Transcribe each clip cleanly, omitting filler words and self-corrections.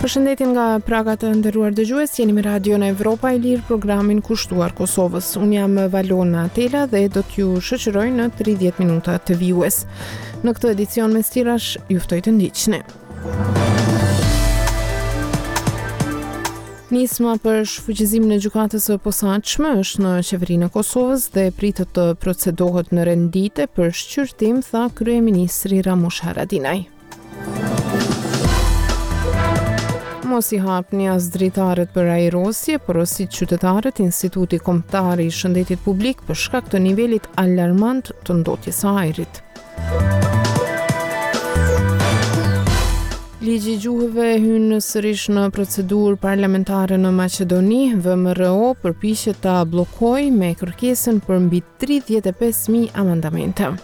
Përshëndetje nga Praga të nderuar dëgjues, jeni me Radio në Evropa e Lirë, programin kushtuar Kosovës. Unë jam Valona Atela dhe do t'ju shoqëroj në 30 minuta të vijues. Në këtë edicion me stirash, ju ftoj të ndiqni. Nisma për shfuqizimin e gjykatës së posaçme është në qeverinë e Kosovës dhe pritet të procedohet në rendite për shqyrtim, tha kryeministri Ramush Haradinaj. Mos i hapni as dritaret për ajrosje, porosit qytetarët Instituti Kombëtar i Shëndetit Publik për shkak të nivelit alarmant të ndotjes së ajrit. Ligji i gjuhëve hyn sërish në procedurë parlamentare në Maqedoni. VMRO përpiqet ta bllokojë me kërkesën për mbi 35.000 amandamente.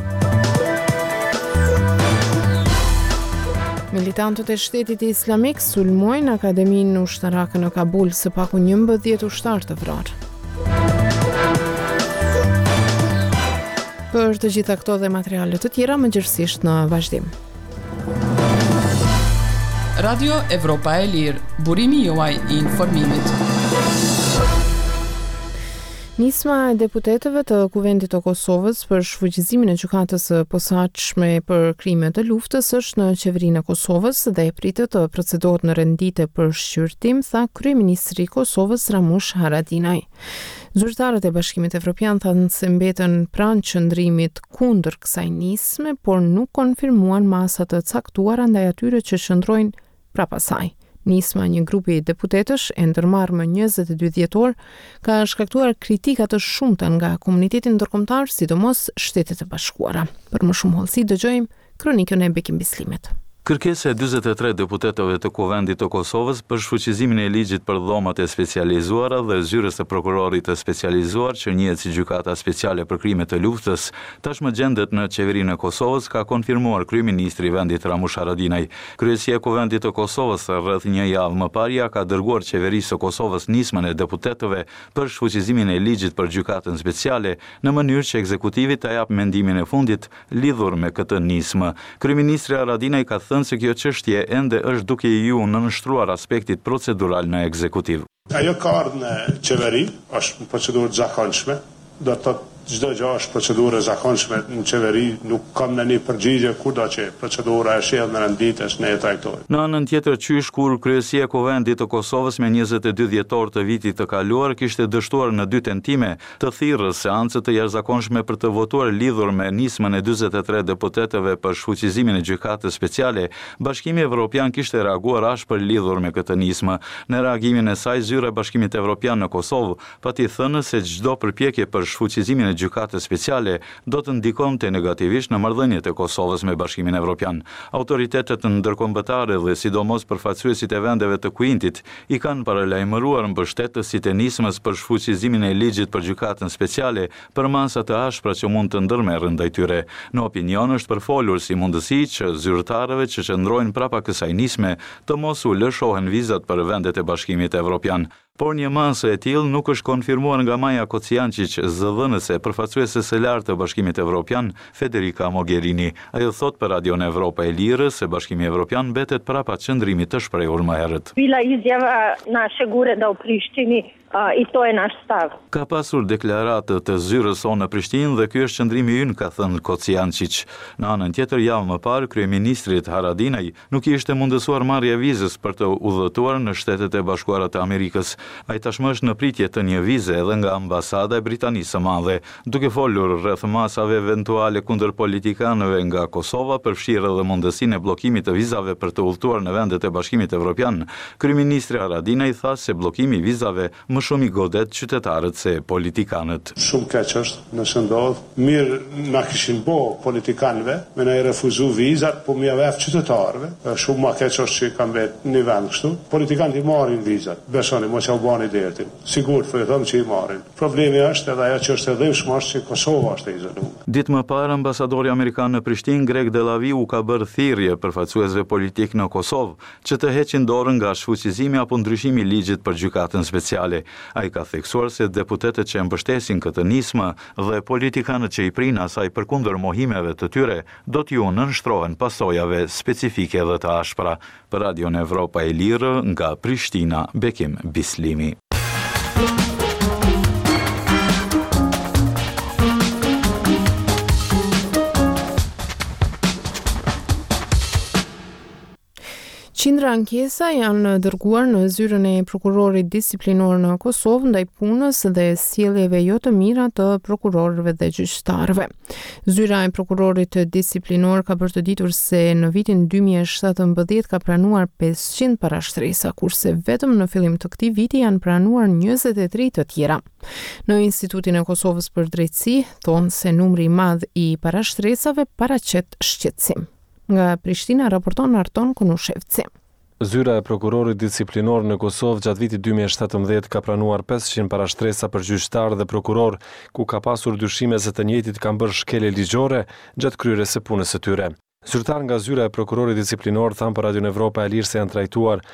Militantët e Shtetit Islamik sulmojnë Akademinë Ushtarake në Kabul, së paku 11 ushtarë të vrarë. Për të gjitha këto dhe materiale të tjera, mëngjesisht në vazhdim. Radio Evropa e Lirë, burimi juaj i informimit. Nisma e deputetëve të Kuvendit të Kosovës për shfuqizimin e gjykatës së posaçme për krime të luftës është në qeverinë e Kosovës dhe pritet të procedohet në rendite për shqyrtim, tha kryeministri i Kosovës Ramush Haradinaj. Zyrtarët e Bashkimit Evropian thanë se mbeten pranë qëndrimit kundër kësaj nisme, por nuk konfirmuan masa të caktuara ndaj atyre që qëndrojnë prapa saj. Nisma, një grupi deputetësh e ndërmarrë më 22 dhjetor, ka shkaktuar kritika të shumta nga komuniteti ndërkombëtar, sidomos Shtetet e Bashkuara. Për më shumë hollësi dëgjojmë kronikën e Bekim Bislimit. Kërkesa e 43 deputetëve të Kuvendit të Kosovës për shfuqizimin e ligjit për dhomat e specializuara dhe zyrës të prokurorit të specializuar që njihet si gjykata speciale për krime të luftës, tashmë gjendet në qeverinë e Kosovës, ka konfirmuar kryeministri i vendit Ramush Haradinaj. Kryesia e Kuvendit të Kosovës rreth një javë më parë ka dërguar qeverisë së Kosovës nismën e deputetëve për shfuqizimin e ligjit për gjykatën speciale në mënyrë që ekzekutivi ta japë mendimin e fundit lidhur me këtë nismë. Kryeministri Haradinaj ka se kjo çështje ende është duke ju nënshtruar aspektit procedural në ekzekutiv. Ajo ka ardhur në qeveri, është një procedurë zakonshme, do të thotë çdo gjë është procedurë e zakonshme në qeveri, nuk kam në një përgjigje kurdo që procedura e sjell në renditës ne e trajtojmë. Në anën tjetër, qysh kur kryesia e Kuvendit të Kosovës me 22 dhjetor të vitit të kaluar kishte dështuar në 2 tentime të thirrës seancë të jashtëzakonshme për të votuar lidhur me nismën e 43 deputetëve për shfuqizimin e gjykatës speciale, Bashkimi Evropian kishte reaguar ashpër lidhur me këtë nismë. Në reagimin e saj, zyra e Bashkimit Evropian në Kosovë pati thënë se çdo përpjekje për shfuqizimin e gjykatës speciale do të ndikonte negativisht në marrëdhëniet e Kosovës me Bashkimin Evropian. Autoritetet ndërkombëtare dhe sidomos përfaqësuesit e vendeve të Kuintit i kanë paralajmëruar mbështetësit e nismës për shfuqizimin e ligjit për gjykatën speciale për masa të ashpra që mund të ndërmerren ndaj tyre. Në opinion është përfolur si mundësi që zyrtarëve që qëndrojnë prapa kësaj nisme të mos u lëshohen vizat për vendet e Bashkimit Evropian. Por një masë e tillë nuk është konfirmuar nga Maja Kociančić, zëdhënëse përfaqësuese së lartë të Bashkimit Evropian, Federica Mogherini. Ajo thot për Radion Evropa e Lirë se Bashkimi Evropian mbetet prapa qëndrimit të shprehur më herët. Bila izjava naše da u Prištini i to je naš stav. Ka pasur deklaratë të zyrës sonë në Prishtinë dhe ky është qëndrimi ynë, ka thënë Kociančić. Në anën tjetër, javë më parë, kryeministrit Haradinaj nuk i ishte mundësuar marrja vizës për të udhëtuar në Shtetet e Bashkuara të Amerikës. Ai tashmë është në pritje të një vize edhe nga ambasada e Britanisë së Madhe. Duke folur rreth masave eventuale kundër politikanëve nga Kosova, përfshirë edhe mundësinë e bllokimit të vizave për të udhëtuar në vendet e Bashkimit Evropian, kryeministri Haradinaj tha se bllokimi i vizave më shumë i godet qytetarët se politikanët. Shumë keq është nëse ndodh, mirë na kishin bo politikanëve, me na i refuzu vizat, po më javë qytetarëve. Shumë më keq është që kanë vetë një vend kështu. Politikanët i marrin vizat. Besoni, mos u bani dertin. Sigurt them që i marrin. Problemi është edhe ajo që është e dhimbshme është që Kosova është e izoluar. Ditë më parë, ambasadori amerikan në Prishtinë, Greg Delavi, u ka bërë thirrje përfaqësuesve politik në Kosovë që të heqin dorën nga shfuqizimi apo ndryshimi i ligjit për gjykatën speciale. Ai ka theksuar se deputetët që mbështesin këtë nismë dhe politikanët që i prinë asaj përkundër mohimeve të tyre do t'ju nënshtrohen pasojave specifike dhe të ashpra. Për Radion Evropa e Lirë nga Prishtina, Bekim Bislimi. Qindra ankesa janë dërguar në zyrën e prokurorit disiplinor në Kosovë ndaj punës dhe sjelljeve jo të mira të prokurorëve dhe gjyqtarëve. Zyra e prokurorit disiplinor ka bërë të ditur se në vitin 2017 ka pranuar 500 parashtresa, kurse vetëm në fillim të këtij viti janë pranuar 23 të tjera. Në Institutin e Kosovës për Drejtësi thonë se numri i madh i parashtresave paraqet shqetësim. Nga Prishtina raporton Arton Konushevci. Zyra e prokurorit disiplinor në Kosovë gjatë vitit 2017 ka pranuar 500 parashtresa për gjyqtar dhe prokuror, ku ka pasur dyshime se të njëjtit kanë bërë shkelje ligjore gjatë kryerjes së punës së tyre. Zyrtar nga zyra e prokurorit disiplinor thanë për Radion Evropa e Lirë se janë trajtuar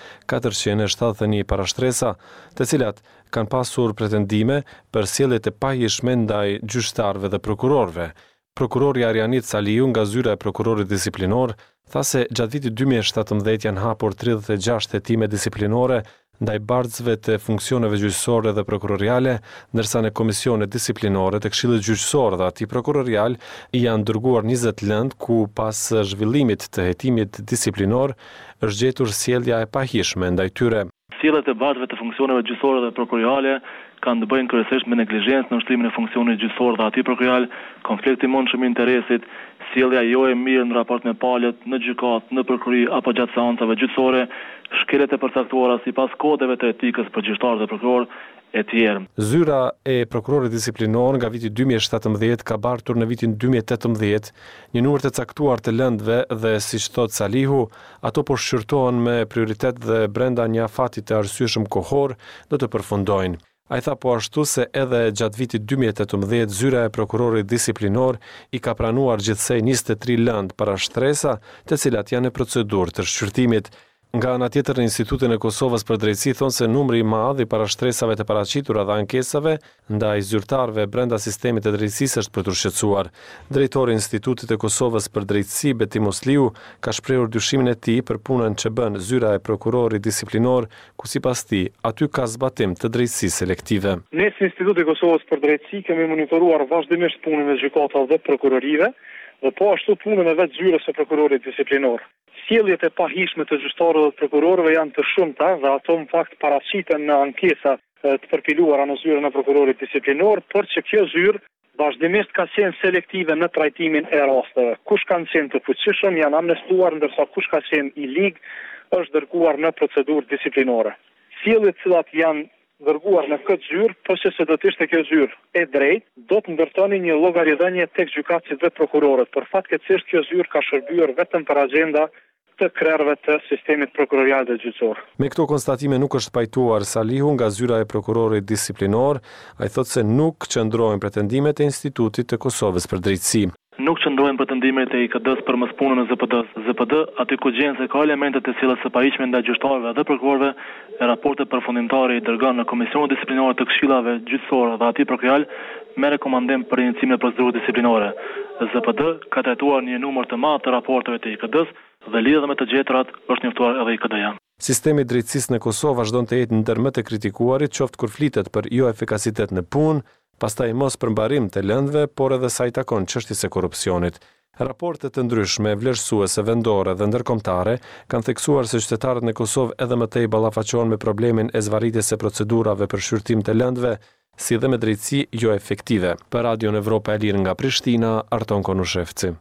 471 parashtresa, të cilat kanë pasur pretendime për sjelljet e pahishme ndaj gjyqtarëve dhe prokurorëve. Prokurori Arianit Saliu nga zyra e prokurorit disiplinor tha se gjatë vitit 2017 janë hapur 36 hetime disiplinore ndaj bardhësve të funksioneve gjyqësore dhe prokuroriale, ndërsa në komisionet disiplinore të Këshillit Gjyqësor dhe atij prokurorial janë dërguar 20 lëndë ku pas zhvillimit të hetimit disiplinor është gjetur sjellja e pahishme ndaj tyre. Sjelljet e bardhëve të funksioneve gjyqësore dhe prokuroriale kanë të bëjnë kryesisht me neglizhencë në ushtrimin e funksionit gjyqësor dhe atij prokurorial, konflikt i mundshëm i interesit, sjellja jo e mirë në raport me palët, në gjykatë, në prokurori apo gjatë seancave gjyqësore, shkeljet e përcaktuara sipas kodeve të etikës për gjyqtarë dhe prokuror e tjerë. Zyra e prokurorit disiplinor nga viti 2017 ka bartur në vitin 2018 një numër të caktuar të lëndëve dhe siç thot Salihu, ato po shqyrtohen me prioritet dhe brenda një afati të arsyeshëm kohor do të përfundojnë. Ai tha po ashtu se edhe gjatë vitit 2018 zyra e prokurorit disiplinor i ka pranuar gjithsej 23 lëndë parashtresa, të cilat janë në procedurë të shqyrtimit. Nga ana tjetër në Institutin e Kosovës për Drejtësi thonë se numri i madh i parashtresave të paraqitura dhe ankesave ndaj zyrtarëve brenda sistemit të drejtësisë është për të shqetësuar. Drejtori i Institutit e Kosovës për Drejtësi Beti Musliu ka shprehur dyshimin e tij për punën që bën zyra e prokurorit disiplinor, ku sipas tij aty ka zbatim të drejtësisë selektive. Ne si Instituti i Kosovës për Drejtësi kemi monitoruar vazhdimisht punën e gjykatave dhe prokurorive dhe po ashtu punën e vetë zyrës së prokurorit disiplinor. Sjelljet e pahishme të gjyqtarëve dhe prokurorëve janë të shumta dhe ato në fakt paraqiten në ankesa të përpiluara në zyrën e prokurorit disiplinor, por që kjo zyrë vazhdimisht ka qenë selektive në trajtimin e rasteve. Kush kanë qenë të fuqishëm janë amnestuar, ndërsa kush ka qenë i ligë është dërguar në procedurë disiplinore. Sjelljet të cilat janë dërguar në këtë zyrë, po që se do të ishte kjo zyrë e drejtë, do të ndërtoni një llogaridhënie tek gjykatësit dhe prokurorët. Për fatkeqësisht kjo zyrë ka shërbyer vetëm për agjenda të krerëve të sistemit prokurorial dhe gjyqësor. Me këto konstatime nuk është pajtuar Salihu nga zyra e prokurorit disiplinor, ai thotë se nuk qëndrojnë pretendimet e Institutit të Kosovës për Drejtësi. Nuk qëndrojnë pretendimet e IKD-s për mëspunën e ZPD-s. ZPD, aty ku gjen se ka elemente të sjelljes së pahishme ndaj gjyqtarëve dhe prokurorëve, e raportet përfundimtare i dërgon në Komisionin Disiplinor të Këshillave Gjyqësore dhe atij prokurorial me rekomandim për iniciimin e procedurës disiplinore. ZPD ka trajtuar një numër të madh të raporteve të IKD-s dhe lidhur me të gjetrat është njoftuar edhe IKD-ja. Sistemi i drejtësisë në Kosovë vazhdon të jetë ndër më të kritikuarit, qoftë kur flitet për jo efikasitet në punë, pastaj mos përmbarim të lëndëve, por edhe sa i takon çështjes së korrupsionit. Raporte të ndryshme, vlerësuese, vendore dhe ndërkombëtare kanë theksuar se qytetarët në Kosovë edhe më tej ballafaqohen me problemin e zvarritjes së procedurave për shqyrtim të lëndëve, si dhe me drejtësi jo efektive. Për Radion Evropa e Lirë nga Prishtina, Arton Konushevci.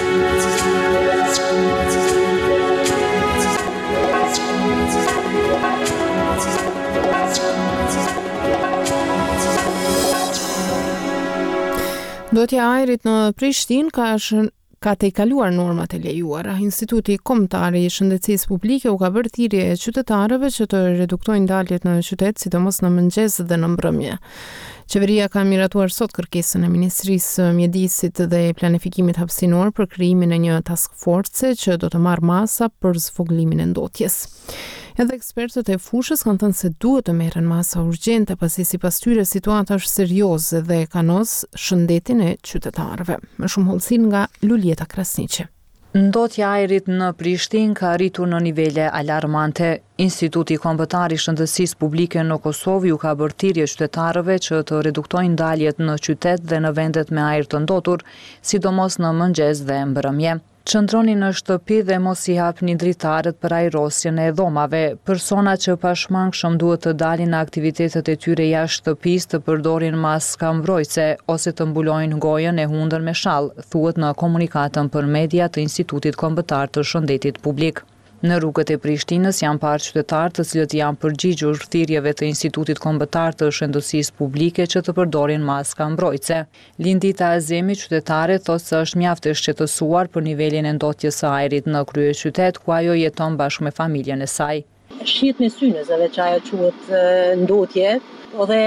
Ndotja e ajrit në Prishtinë ka tejkaluar normat e lejuara. Instituti Kombëtar i Shëndetësisë Publike u ka bërë thirrje qytetarëve që të reduktojnë daljet në qytet, sidomos në mëngjes dhe në mbrëmje. Qeveria ka miratuar sot kërkesën e Ministrisë Mjedisit dhe Planifikimit Hapësinor për krijimin e një task force që do të marrë masa për zvogëlimin e ndotjes. Edhe ekspertët e fushës kanë thënë se duhet të merren masa urgjente pasi sipas tyre situata është serioze dhe kanos shëndetin e qytetarëve. Më shumë hollësi nga Lulieta Krasniqi. Ndotja e ajrit në Prishtinë ka arritur në nivele alarmante. Instituti Kombëtar i Shëndetësisë Publike në Kosovë ju ka bërë thirrje qytetarëve që të reduktojnë daljet në qytet dhe në vendet me ajër të ndotur, sidomos në mëngjes dhe mbrëmje. Qëndroni në shtëpi dhe mos i hapni dritarët për ajrosjen e dhomave. Persona që pashmangshëm duhet të dalin në aktivitetet e tyre jashtë shtëpisë të përdorin maska mbrojtëse ose të mbulojnë gojën e hundër me shall, thuhet në komunikatën për media të Institutit Kombëtar të Shëndetit Publik. Në rrugët e Prishtinës janë parë qytetarë të cilët janë përgjigjur thirrjeve të Institutit Kombëtar të Shëndetësisë Publike që të përdorin maska mbrojtëse. Lindita Azemi, qytetare, thotë se është mjaft e shqetësuar për nivelin e ndotjes së ajrit në kryeqytet, ku ajo jeton bashkë me familjen e saj. Shihet me synës edhe që ajo quhet ndotje, dhe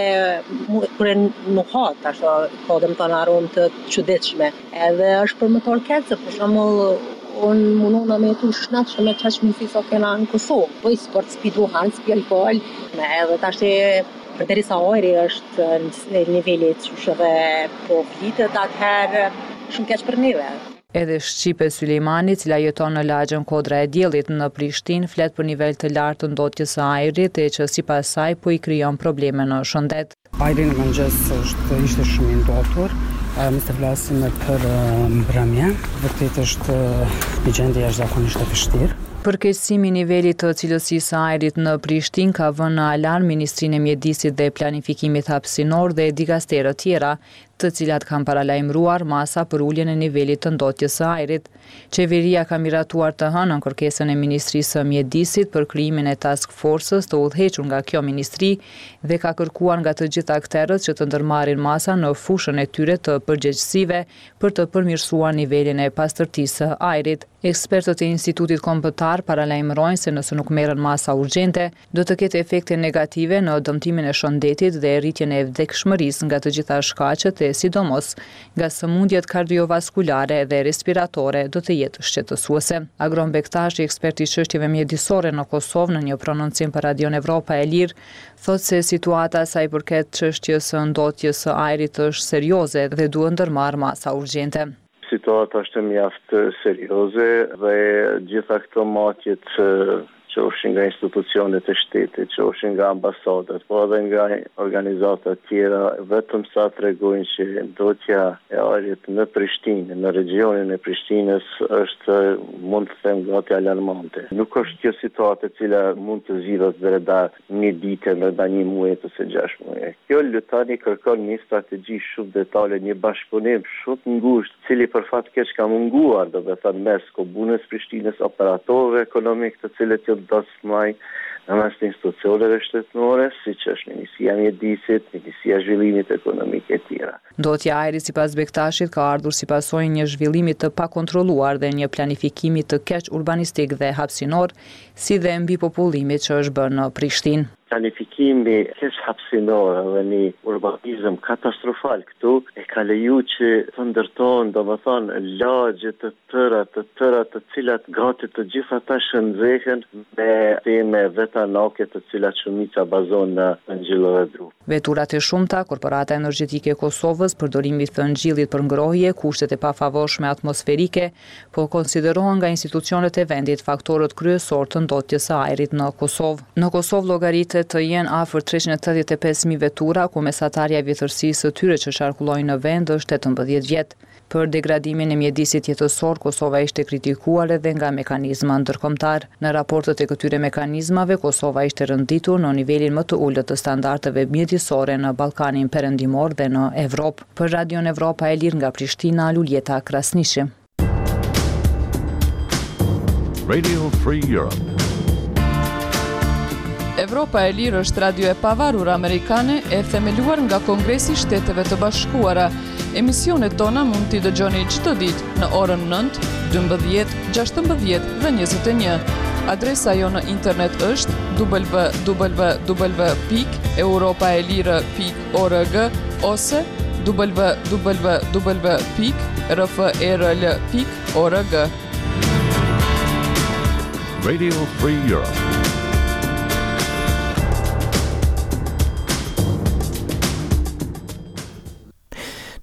kur nuk ha tash ka domethënë aromë të çuditshme. Edhe është për motor keq, për shembull unë mundona me tu shnatshme me qash misi sa kena në Kosovë. Po i sport spidu han, spi alkohol. Edhe tash përderisa ajri është në nivelit që dhe po flitet atëherë shumë keq për neve. Edhe Shqipe Sulejmani, cila jeton në lagjën Kodra e Diellit në Prishtinë, flet për nivel të lartë të ndotjes së ajrit e që sipas saj po i krijon probleme në shëndet. Ajri në mëngjes ishte shumë i ndotur. Mos të flasim për mbrëmje, vërtet është një gjendje jashtëzakonisht e vështirë. Përkeqësimi i nivelit të cilësisë së ajrit në Prishtinë ka vënë në alarm Ministrinë e Mjedisit dhe Planifikimit Hapësinor dhe digasterë tjera, të cilat kanë paralajmëruar masa për uljen e nivelit të ndotjes së ajrit. Qeveria ka miratuar të hënën kërkesën e Ministrisë së Mjedisit për krijimin e task forces të udhëhequr nga kjo ministri dhe ka kërkuar nga të gjithë akterët që të ndërmarrin masa në fushën e tyre të përgjegjësive për të përmirësuar nivelin e pastërtisë së ajrit. Ekspertët e Institutit Kombëtar paralajmërojnë se nëse nuk merren masa urgjente, do të ketë efekte negative në dëmtimin e shëndetit dhe rritjen e vdekshmërisë nga të gjitha shkaqet e sidomos nga sëmundjet kardiovaskulare dhe respiratore do të jetë shqetësuese. Agron Bektashi, ekspert i çështjeve mjedisore në Kosovë, në një prononcim për Radion Evropa e Lirë, thotë se situata sa i përket çështjes së ndotjes së ajrit është serioze dhe duhet ndërmarrë masa urgjente. Situata është mjaft serioze dhe gjitha këto matjet që ushin nga institucionet e shtetit, që ushin nga ambasadat, po edhe nga organizatat tjera, vetëm sa tregojnë që ndotja e ajrit në Prishtinë, në regionin e Prishtinës është, mund të them, gati alarmante. Nuk është kjo situatë e cila mund të zgjidhet brenda një dite, brenda një muaji ose 6 muaj. Kjo tani kërkon një strategji shumë detale, një bashkëpunim shumë ngushtë, cili për fat keq ka munguar, do të thënë mes komunës Prishtinës, operatorëve ekonomik, të cilët dasmaj në mes të institucioneve shtetërore, siç është Ministria e Mjedisit, Ministria e Zhvillimit Ekonomik e tjera. Ndotja e ajrit sipas Bektashit ka ardhur si pasojë një zhvillimi të pakontrolluar dhe një planifikimi të keq urbanistik dhe hapësinor, si dhe mbi popullimit që është bërë në Prishtinë. Planifikimi keq hapësinor dhe një urbanizëm katastrofal këtu e ka leju që të ndërtohen, domethënë, lagje të tëra të cilat gati të gjitha ata shëndzehen me teme vetanake të cilat shumica bazon në ngjyllë dhe dru. Veturat e shumta, Korporata Energjetike e Kosovës, përdorimi të ngjillit për ngrohje, kushtet e pafavorshme atmosferike, po konsiderohen nga institucionet e vendit faktorët kryesor të ndotjes së ajrit në Kosovë. Në Kosovë llogaritet të jenë afër 385.000 vetura, ku mesatarja e vjetërsisë së tyre që qarkullojnë në vend është 18 vjet. Për degradimin e mjedisit jetësor, Kosova ishte kritikuar edhe nga mekanizma ndërkombëtar. Në raportet e këtyre mekanizmave, Kosova ishte rënditur në nivelin më të ulët të standardeve mjedisore në Ballkanin Perëndimor dhe në Evropë. Për Radion Evropa e Lirë nga Prishtina, Lulieta Krasniqi. Radio Free Europe. Evropa e Lirë është radio e pavarur amerikane e themeluar nga Kongresi i Shteteve të Bashkuara. Emisionet tona mund t'i dëgjoni çdo ditë në orën 9, 12, 16 dhe 21. Adresa jo në internet është www.europaelire.org ose www.rfrl.org. Radio Free Europe.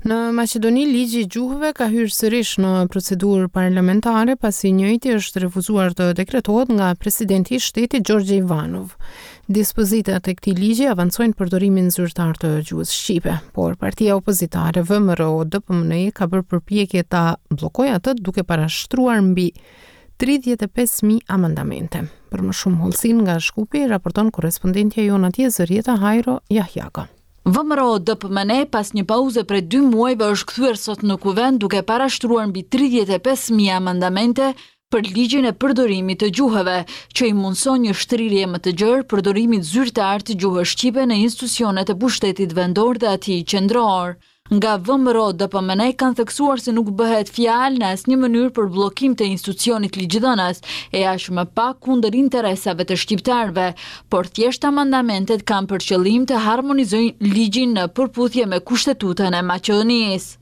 Në Maqedoni, ligji i gjuhëve ka hyrë sërish në procedurë parlamentare pasi njëjti është refuzuar të dekretohet nga presidenti i shtetit Gjorgje Ivanov. Dispozitat e këtij ligji avancojnë përdorimin zyrtar të gjuhës shqipe, por partia opozitare VMRO-DPMNE ka bërë përpjekje ta bllokojë atë duke parashtruar mbi 35.000 amandamente. Për më shumë hollësin nga Shkupi, raporton korrespondentja jon atje Zërieta Hajro Jahjaga. VMRO-DPMNE pas një pauze prej 2 muajve është kthyer sot në kuvend duke parashtruar mbi 35.000 amandamente për ligjin e përdorimit të gjuhëve, që i mundson një shtrirje më të gjerë përdorimit zyrtar të gjuhës shqipe në institucionet e pushtetit vendor dhe atij qendror. Nga VMRO-DPMNE kanë theksuar se nuk bëhet fjalë në asnjë mënyrë për bllokim të institucionit ligjidhënës, e aq më pak kundër interesave të shqiptarëve, por thjesht amandamentet kanë për qëllim të harmonizojnë ligjin në përputhje me Kushtetutën e Maqedonisë.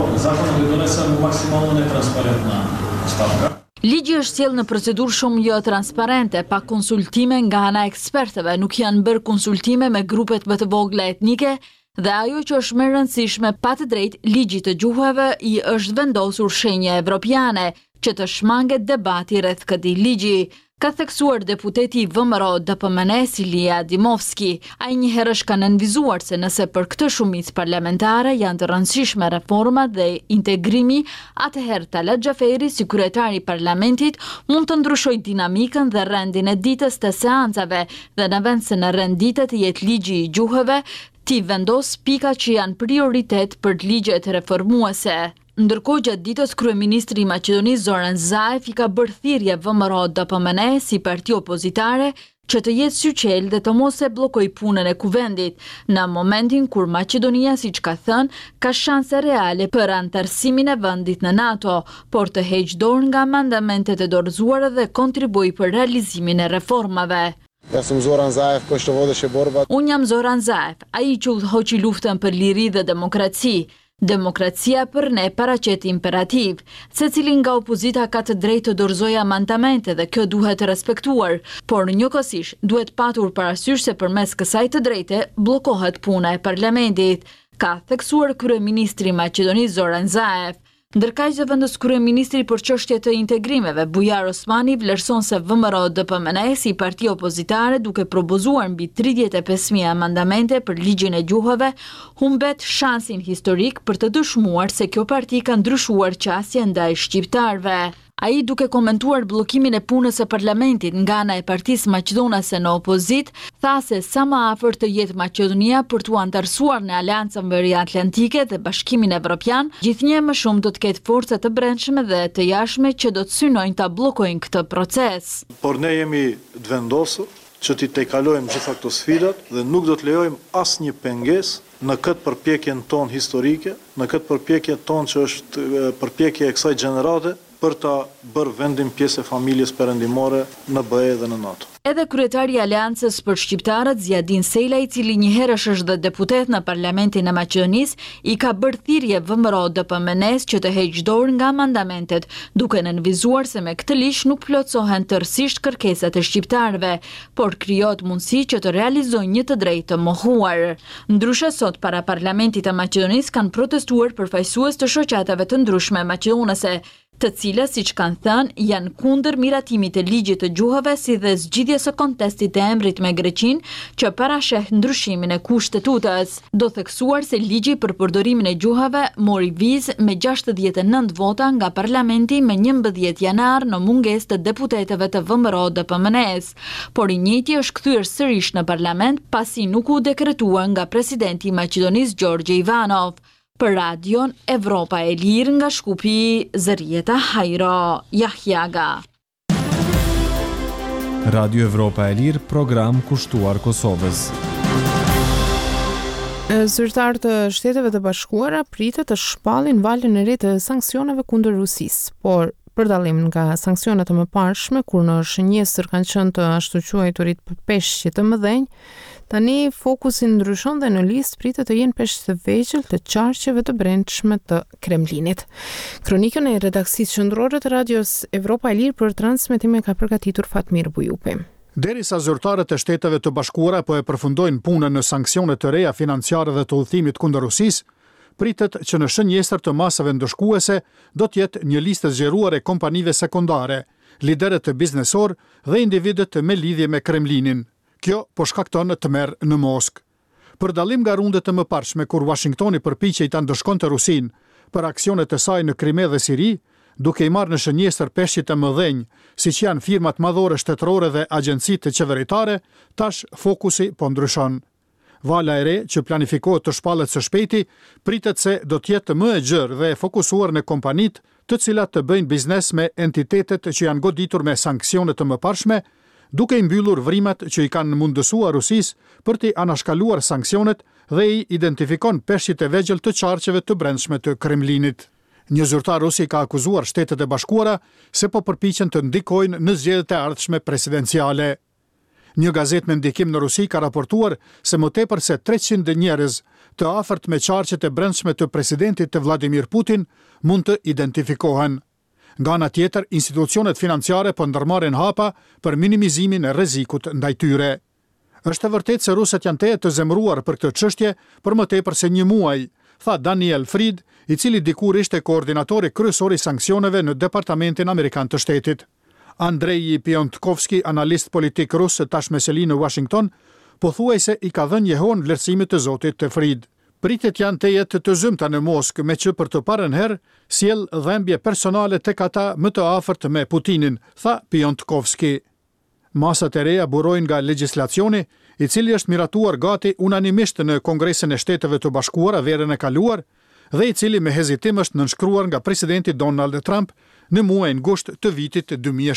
Ligji është sjellë në procedurë shumë jo transparente, pa konsultime nga ana ekspertëve, nuk janë bërë konsultime me grupet më të vogla etnike, dhe ajo që është më rëndësishme, pa të drejtë, ligji të gjuhëve i është vendosur shenje evropiane, që të shmanget debati rreth këtij ligji, ka theksuar deputeti i VMRO-DPMNE Silia Dimovski. Ai njëherë është ka nënvizuar se nëse për këtë shumicë parlamentare janë të rëndësishme reformat dhe integrimi, atëherë Talat Xhaferi, si kryetari i parlamentit, mund të ndryshojë dinamikën dhe rendin e ditës të seancave, dhe në vend se në rend ditë të jetë ligji i gjuhëve, ti vendos pika që janë prioritet për ligjet reformuese. Ndërkohë gjatë ditës kryeministri i Maqedonisë Zoran Zaev i ka bërë thirrje VMRO-DPMNE si parti opozitare që të jetë syqel dhe të mos e bllokojë punën e kuvendit, në momentin kur Maqedonia, siç ka thënë, ka shanse reale për antarësimin e vendit në NATO, por të heqë dorë nga amandamentet e dorëzuara dhe kontribuoj për realizimin e reformave. Ja sam Zoran Zaev, pošto borba. Unë jam Zoran Zaev, ai që udhëhoqi luftën për liri dhe demokraci. Demokracia për ne paraqet imperativ. Secili nga opozita ka të drejtë të dorëzojë amandamente dhe kjo duhet të respektuar, por njëkohësisht duhet patur parasysh se përmes kësaj të drejte bllokohet puna e parlamentit, ka theksuar kryeministri i Maqedonisë Zoran Zaev. Ndërkaq që vendos kryeministri për çështje të integrimeve, Bujar Osmani vlerëson se VMRO-DPMNE si parti opozitare duke propozuar mbi 35.000 amandamente për ligjin e gjuhëve, humbet shansin historik për të dëshmuar se kjo parti ka ndryshuar qasje ndaj shqiptarëve. Ai duke komentuar bllokimin e punës së parlamentit nga ana e Partisë Maqedonase në opozit, tha se sa më afër të jetë Maqedonia për t'u antarësuar në Aleancën Veriatlantike dhe Bashkimin Evropian, gjithnjë më shumë do të ketë forca të brendshme dhe të jashtme që do të synojnë ta bllokojnë këtë proces. Por ne jemi të vendosur që t'i tejkalojmë gjitha këto sfidat dhe nuk do të lejojmë asnjë pengesë në këtë përpjekjen tonë historike, në këtë përpjekje tonë që është përpjekje e kësaj gjenerate, për ta bërë vendin pjesë e familjes perëndimore në BE dhe në NATO. Edhe kryetari i Aleancës për Shqiptarët, Ziadin Sela, i cili njëherësh është dhe deputet në Parlamentin e Maqedonisë, i ka bërë thirrje VMRO-DPMNE-s që të heqë dorë nga amandamentet, duke nënvizuar se me këtë ligj nuk plotësohen tërësisht kërkesat e shqiptarëve, por krijohet mundësi që të realizojnë një të drejtë të mohuar. Ndryshe sot para Parlamentit të Maqedonisë kanë protestuar përfaqësues të shoqatave të ndryshme maqedonase, të cilat, siç kanë thënë, janë kundër miratimit të ligjit të gjuhëve si dhe zgjidhjes së kontestit të emrit me Greqinë, që parasheh ndryshimin e Kushtetutës. Do theksuar se ligji për përdorimin e gjuhëve mori vizë me 69 vota nga Parlamenti me 11 janar në mungesë të deputetëve të VMRO-DPMNE-s, por i njëjti është kthyer sërish në parlament pasi nuk u dekretua nga presidenti i Maqedonisë Gjorgje Ivanov. Për radion Evropa e Lirë nga Shkupi, Zërieta Hajro Jahjaga. Radio Evropa e Lirë, program kushtuar Kosovës. Zyrtarët të Shteteve të Bashkuara pritet të shpallin valën e re të sanksioneve kundër Rusisë, por për dallim nga sanksionet e mëparshme, kur në shënjesër kanë qenë të ashtu quajturit peshqi të mëdhenj, tani fokusi ndryshon dhe në listë pritet të jenë peshq të vegjël të qarqeve të brendshme të Kremlinit. Kronikën e redaksisë qendrore të radios Evropa e Lirë për transmetime ka përgatitur Fatmir Bujupi. Derisa zyrtarët e Shteteve të Bashkuara po e përfundojnë punën në sanksionet të reja financiare dhe të udhëtimit kundër Rusisë, pritet që në shënjestër të masave ndëshkuese do t'jetë një listë zgjeruar e kompanive sekondare, liderët biznesor dhe individët me lidhje me Kremlinin. Kjo po shkakton të merr në Moskë. Për dallim nga rundet të mëparshme kur Washingtoni përpiqej ta ndëshkonte Rusinë për aksionet e saj në Krime dhe Siri, duke i marrë në shënjestër peshqit e mëdhenj, siç janë firmat madhore shtetërore dhe agjencitë qeveritare, tash fokusi po ndryshon. Vala e re që planifikohet të shpallet së shpejti, pritet se do të jetë më e gjerë dhe e fokusuar në kompanitë të cilat të bëjnë biznes me entitetet që janë goditur me sanksione të mëparshme, duke i mbyllur vrimat që i kanë mundësuar Rusisë për t'i anashkaluar sanksionet dhe i identifikon peshqit e vegjël të qarqeve të brendshme të Kremlinit. Një zyrtar rus i ka akuzuar Shtetet e Bashkuara se po përpiqen të ndikojnë në zgjedhjet e ardhshme presidenciale. Një gazetë me ndikim në Rusi ka raportuar se më tepër se 300 njerëz të afërt me qarqet e brendshme të presidentit të Vladimir Putin mund të identifikohen. Nga ana tjetër, institucionet financiare po ndërmarrin hapa për minimizimin e rrezikut ndaj tyre. Është e vërtetë se rusët janë të zemëruar për këtë çështje për më tepër se një muaj, tha Daniel Fried, i cili dikur ishte koordinatori kryesor i sanksioneve në Departamentin Amerikan të Shtetit. Andrei Piontkovski, analist politik rus tashmë seli në Washington, pothuajse i ka dhënë jehon vlerësimit të zotit të Fried. Pritet janë të jetë të zymta në Moskë, me që për të parën herë sjell dhembje personale tek ata më të afërt me Putinin, tha Piontkovski. Masat e reja burojnë nga legjislacioni, i cili është miratuar gati unanimisht në Kongresin e Shteteve të Bashkuara verën e kaluar, dhe i cili me hezitim është nënshkruar nga presidenti Donald Trump në muajin gusht të vitit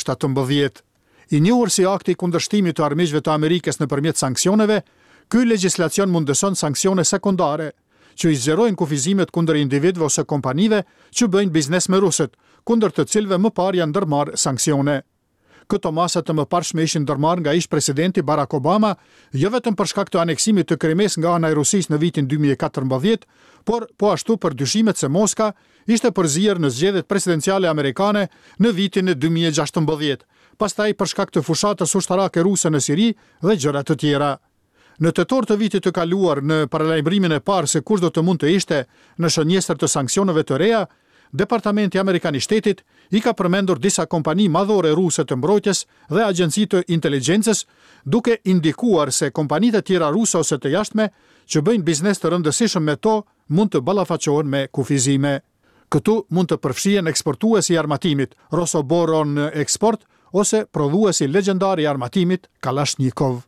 2017. I njohur si akti i kundërshtimit të armiqve të Amerikës nëpërmjet sanksioneve, ky legjislacion mundëson sanksione sekondare, që i zgjerojnë kufizimet kundër individëve ose kompanive që bëjnë biznes me rusët, kundër të cilëve më parë janë ndërmarrë sanksione. Këto masa të mëparshme ishin ndërmarrë nga ish presidenti Barack Obama, jo vetëm për shkak të aneksimit të Krimes nga ana e Rusisë në vitin 2014, por po ashtu për dyshimet se Moska ishte përzier në zgjedhjet presidenciale amerikane në vitin 2016, pastaj për shkak të fushatës ushtarake ruse në Siri dhe gjëra të tjera. Në tetor të vitit të kaluar, në paralajmërimin e parë se kush do të mund të ishte në shënjestër të sanksioneve të reja, Departamenti Amerikan i Shtetit i ka përmendur disa kompani madhore ruse të mbrojtjes dhe agjenci të inteligjencës, duke indikuar se kompanitë e tjera ruse ose të jashtme që bëjnë biznes të rëndësishëm me to mund të ballafaqohen me kufizime. Këtu mund të përfshihen eksportuesi i armatimit Rosoboron Export ose prodhuesi legjendar i armatimit Kalashnikov.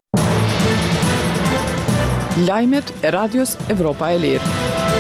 Lajmet e Radios Evropa e Lirë.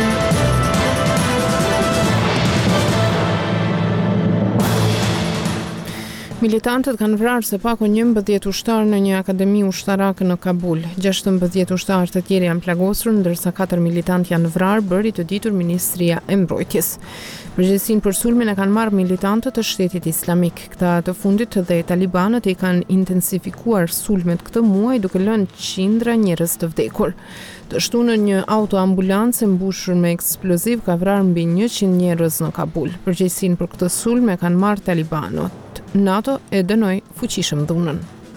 Militantët kanë vrarë së paku 11 ushtarë në një akademi ushtarake në Kabul. 16 ushtarë të tjerë janë plagosur, ndërsa 4 militantë janë vrarë, bëri të ditur Ministria e Mbrojtjes. Përgjegjësinë për sulmin e kanë marrë militantët e Shtetit Islamik. Këta të fundit dhe talibanët i kanë intensifikuar sulmet këtë muaj, duke lënë qindra njerëz të vdekur. Të shtunën një autoambulancë mbushur me eksploziv ka vrarë mbi 100 njerëz në Kabul. Përgjegjësinë për këtë sulm e kanë marrë talibanët. NATO e dënoi fuqishëm dhunën.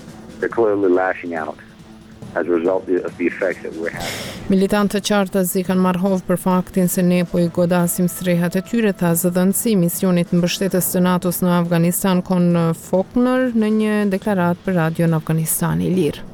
Militantë të qartës i kanë marrë hovë për faktin se ne po i godasim strehat e tyre, tha zëdhënësi misionit mbështetës të NATO-s në Afganistan Kon Faulkner në një deklaratë për radio në Afganistan i Lirë.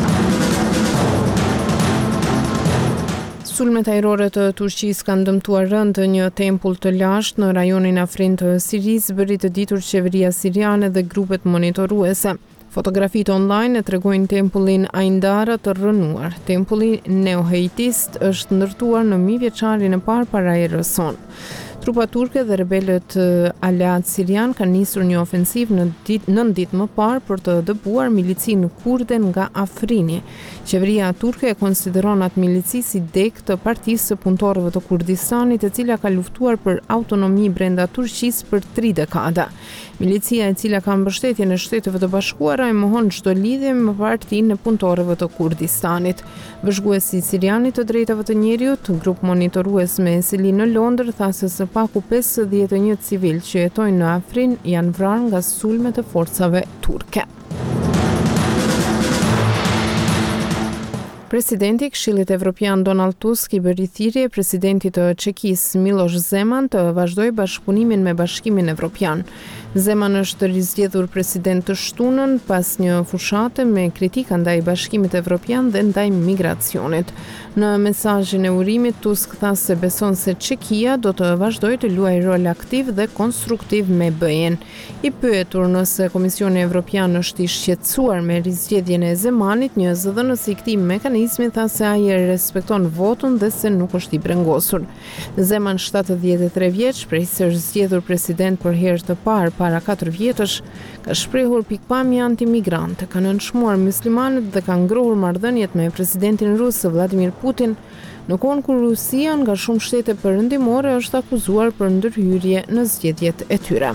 Sulmet ajrore të Turqisë kanë dëmtuar rënd një tempull të lashtë në rajonin afrin të Sirisë, bëri të ditur qeveria siriane dhe grupet monitoruese. Fotografitë online e tregojnë tempullin Aindara të rënuar. Tempulli neoheitist është ndërtuar në mijëvjeçarin e parë para erës sonë. Trupat turke dhe rebelët aleat sirian kanë nisur një ofensiv në ditë më parë për të dëbuar milicin kurde nga Afrini. Qeveria turke e konsideron atë milici si dek të partisë së punëtorëve të Kurdistanit, e cila ka luftuar për autonomi brenda Turqisë për 3 dekada. Milicia e cila ka mbështetje në Shtetet e Bashkuara e mohon çdo lidhje me Partinë e Punëtorëve të Kurdistanit. Vëzhguesi sirianit të drejtave të njeriut, grup monitorues me seli në Londër, tha se së paku 51 civil që jetojnë në Afrin janë vrarë nga sulmet e forcave turke. Presidenti i Këshillit Evropian Donald Tusk i bëri thirrje presidentit të Çekisë Miloš Zeman të vazhdojë bashkëpunimin me Bashkimin Evropian. Zeman është rizgjedhur president të shtunën pas një fushate me kritika ndaj Bashkimit Evropian dhe ndaj migracionit. Në mesazhin e urimit, Tusk tha se beson se Çekia do të vazhdojë të luajë rol aktiv dhe konstruktiv me BE-n. I pyetur nëse Komisioni Evropian është i shqetësuar me rizgjedhjen e Zemanit, një zëdhënës i këtij mekanizmi tha se ai e respekton votun dhe se nuk është i brengosur. Zeman, 73 vjeç, prej se është zgjedhur president për herë të parë para 4 vjetësh, ka shprehur pikpamje antimigrante, ka nënshmuar muslimanët dhe ka ngrohur marrëdhëniet me presidentin rus Vladimir Putin, në kohën kur Rusia nga shumë shtete perëndimore është akuzuar për ndërhyrje në zgjedhjet e tyre.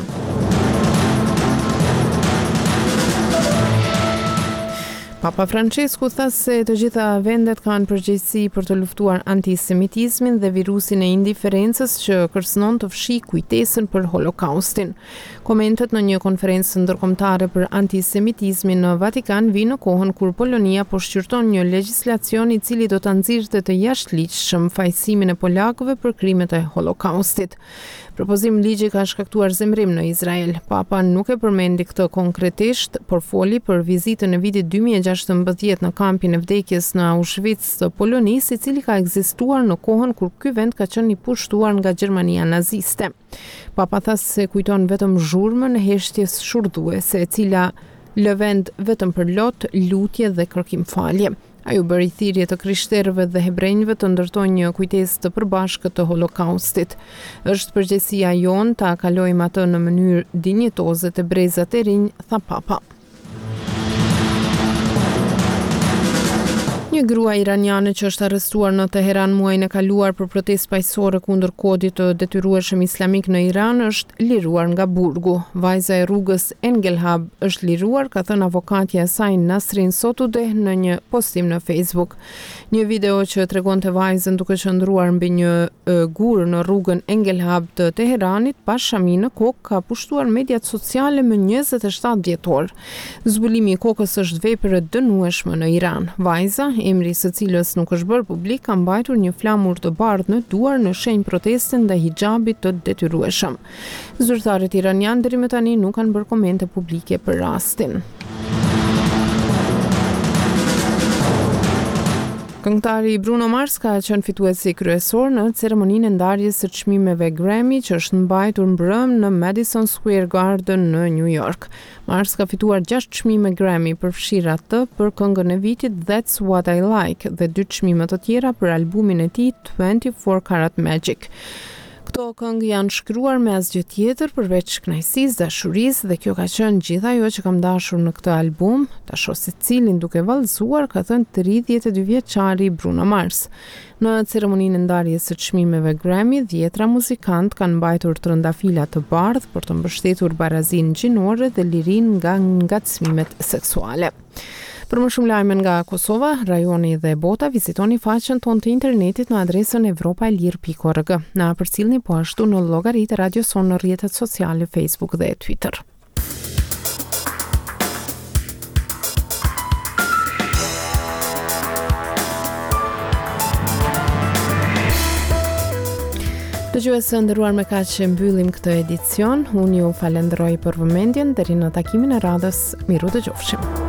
Papa Francesku tha se të gjitha vendet kanë përgjegjësi për të luftuar antisemitizmin dhe virusin e indiferencës që kërcënon të fshijë kujtesën për Holokaustin. Komentet në një konferencë ndërkombëtare për antisemitizmin në Vatikan vijnë në kohën kur Polonia po shqyrton një legjislacion i cili do ta nxirrte të jashtëligjshëm fajësimin e polakëve për krimet e Holokaustit. Propozim ligji ka shkaktuar zemrim në Izrael. Papa nuk e përmendi këtë konkretisht, por foli për vizitën e vitit 2016 në kampin e vdekjes në Auschwitz të Polonisë, i cili ka ekzistuar në kohën kur ky vend ka qenë i pushtuar nga Gjermania naziste. Papa tha se kujton vetëm zhurmën e heshtjes shurdhuese, e cila lë vend vetëm për lot, lutje dhe kërkim falje. Ai u bëri thirrje të krishterëve dhe hebrejve të ndërtojnë një kujtesë të përbashkët të Holokaustit. Është përgjegjësia jonë ta kalojmë atë në mënyrë dinjitoze te brezat e rinj, tha Papa. Një grua iraniane që është arrestuar në Teheran muajin e kaluar për protestë paqësore kundër kodit të detyrueshëm islamik në Iran është liruar nga burgu. Vajza e rrugës Engelhab është liruar, ka thënë avokatja e saj Nasrin Sotudeh në një postim në Facebook. Një video që tregonte vajzën duke qëndruar mbi një gur në rrugën Engelhab të Teheranit pas shami në kokë ka pushtuar mediat sociale më 27 dhjetor. Zbulimi i kokës është vepër e dënueshme në Iran. Vajza, emri së cilës nuk është bërë publik, ka mbajtur një flamur të bardhë në duar në shenjë proteste ndaj hijabit të detyrueshëm. Zyrtarët iranian deri më tani nuk kanë bërë komente publike për rastin. Këngëtari Bruno Mars ka qenë fituesi kryesor në ceremoninë e ndarjes së çmimeve Grammy që është mbajtur mbrëmë në Madison Square Garden në New York. Mars ka fituar 6 çmime Grammy, përfshirë atë për këngën e vitit That's What I Like dhe 2 çmime të tjera për albumin e tij 24 Karat Magic. Këto këngë janë shkruar me asgjë tjetër përveç kënaqësisë, dashurisë, dhe kjo ka qenë gjithë ajo që kam dashur në këtë album, ta shoh se cilin duke vallëzuar, ka thënë 32 vjeçari Bruno Mars. Në ceremoninë e ndarjes së çmimeve Grammy, 10 muzikantë kanë mbajtur trëndafila të bardhë për të mbështetur barazinë gjinore dhe lirinë nga ngacmimet seksuale. Për më shumë lajme nga Kosova, rajoni dhe bota, vizitoni faqen tonë të internetit në adresën evropaelir.org. Na përcjellni po ashtu në llogaritë Radio Son në rrjetet sociale Facebook dhe Twitter. Dëgjuesë nderuar, me kaq që mbyllim këtë edicion. Unë ju falenderoj për vëmendjen, deri në takimin e radhës. Miru dëgjofshim.